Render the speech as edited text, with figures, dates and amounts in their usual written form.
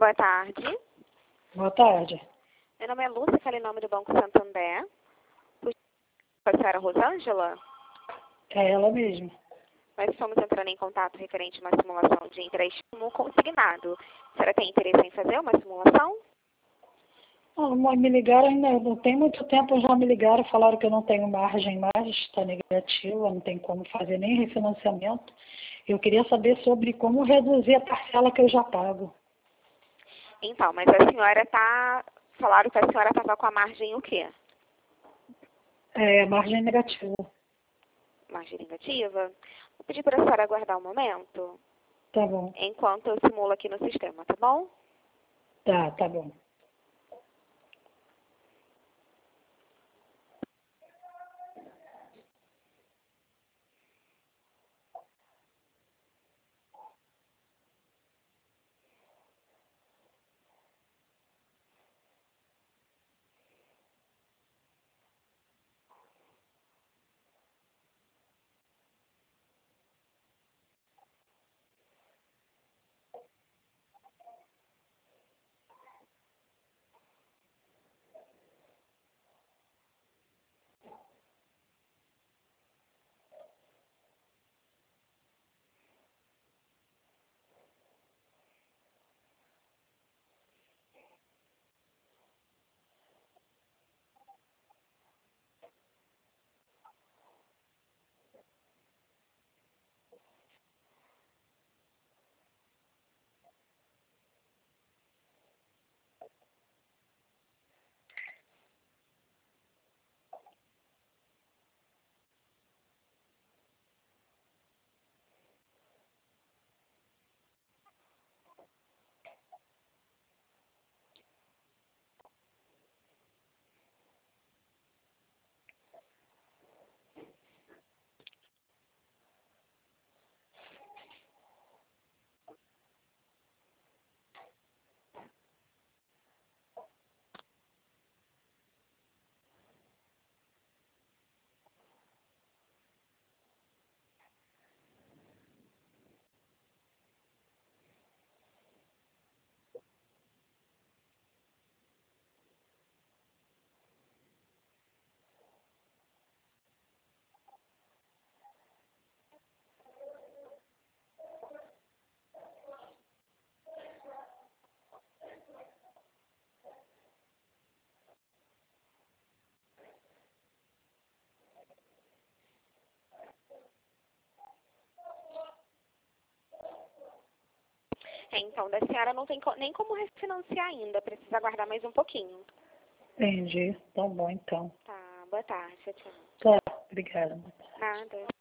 Boa tarde. Boa tarde. Meu nome é Lúcia, falo em nome do Banco Santander. Com a senhora Rosângela? É ela mesma. Nós estamos entrando em contato referente a uma simulação de empréstimo consignado. A senhora tem interesse em fazer uma simulação? Mas me ligaram ainda, não tem muito tempo, já me ligaram, falaram que eu não tenho margem mais, está negativa, não tem como fazer nem refinanciamento. Eu queria saber sobre como reduzir a parcela que eu já pago. Então, mas a senhora está... Falaram que a senhora estava com a margem o quê? Margem negativa. Margem negativa? Vou pedir para a senhora aguardar um momento, Tá bom. enquanto eu simulo aqui no sistema, tá bom? Tá bom. Então, da senhora não tem nem como refinanciar ainda, precisa aguardar mais um pouquinho. Entendi. Tá bom, então. Tá, boa tarde, tchau. Tá, obrigada. Nada.